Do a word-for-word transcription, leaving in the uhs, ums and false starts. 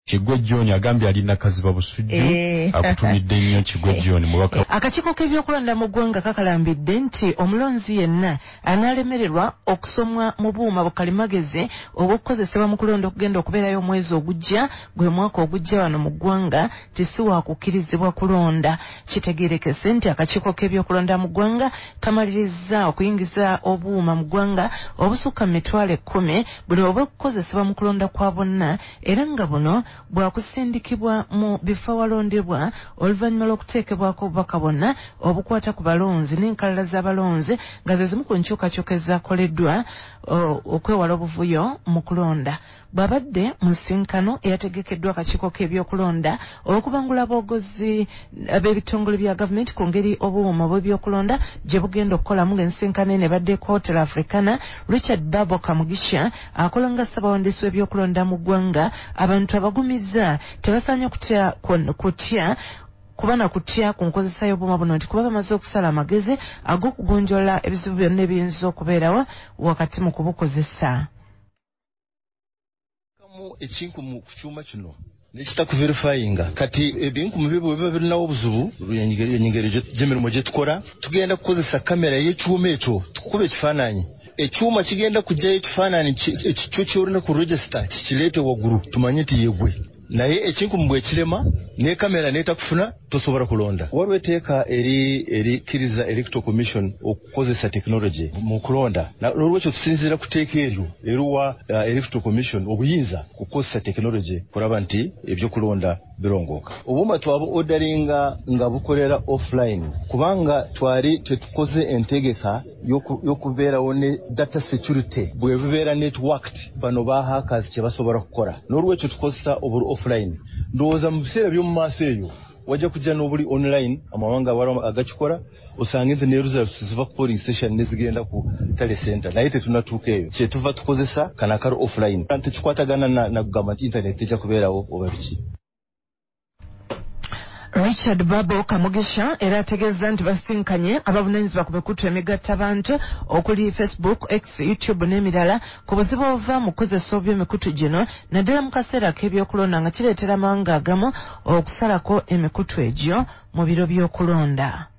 Kigwe John agambye alina kaziba busujju e, akutumidde nnyo Kigwe John mubaka. Akakiiko k'ebyokulonda mu ggwanga kakalambidde nti omulonzi yenna anaalemererwa okusomwa mu buuma bukalimagezi obw'okukozesebwa mu kulonda okugenda okubeerayo omwezi ogujja gwe mwaka ogujja wano mu ggwanga tisi waakukkirizibwa kulonda. Kitegeerekese nti akakiiko k'ebyokulonda mu ggwanga kamaliriza okuyingiza obuuma mu ggwanga obusukka mu mitwalo ekkumi buli obw'okukozesebwa mu kulonda kwa bonna, era nga buno bwakusindikibwa mu bifo awalondebwa oluvannyuma lw'okuteekebwako obubaka bonna obukwata ku balonzi n'enkalala z'abalonzi nga ze zimu ku nkyukakyuka ezaakoleddwa okwewala obuvuyo mu kulonda. Bw'abadde mu nsinkano eyategekeddwa akakiiko k'ebyokulonda okubangula abogozi ab'ebitongole bya gavumenti ku ngeri obuuma bw'ebyokulonda gye bugenda okukolamu ng'ensinkano eno ebadde ku Hotel Africana, Richard Babo Kamugisha akola nga ssabawandiisi w'ebyokulonda mu ggwanga, abantu abagumiza tebasaanye kutya kutya kuba na kutya ku nkozesa y'obuuma buno nti kuba bamaze okusala amagezi ag'okugonjoola ebizibu byonna ebiyinza okubeerawo wakati mu kubukozesa. Ekinkumu ku kyuma kino nekita ku verifyinga kati ebinkumu bibwe biba birinawo obuzibu enyingeri gy'emirimu gye tukola, tugenda kukozesa kamera y'ekyuma ekyo tukuba ekifaananyi. Ekyuma kigenda kujjayo ekifaananyi ekikyo ky'olina ku register kikireete waggulu tumanye nti yegwe, naye ekinkumu bw'ekirema ne kamera neetakufuna tosobola kulonda. Waliwo etteeka eri erikkiriza Electoral Commission okukozesa technology mu kulonda, n'olwekyo tusinziira ku tteeka eryo eruwa uh, Electoral Commission obuyinza kukozesa technology kulaba nti ebyokulonda birongooka. Obuuma twaba ordaringa nga bukolera offline kubanga twali tetukoze entegeka y'okubeerawo ne data security bwe bibeera networked bano ba hackers kye basobola kukola, n'olwekyo tukozesa obuli offline. Ndowooza mu biseera by'omu maaso eyo wajja kujja n'obuli online amawanga awala agakikola osanga nti ne results ziva ku polling station ne zigenda ku tele center, naye tetunatuuka eyo kye tuva tukozesa kanakalo offline tekikwatagana na, na kugamba nti internet ejja kubeerawo oba biki. Richard Babo Kamugisha era ategeeza nti basinkanye abavunaanyizibwa ku mikutu emigattabantu okuli Facebook, X, YouTube n'emirala ku buzibu obuva mu kukozesa by'emikutu gino naddala mu kaseera k'ebyokulonda nga kireetera amawanga agamu okusalako emikutu egyo mu biro by'okulonda.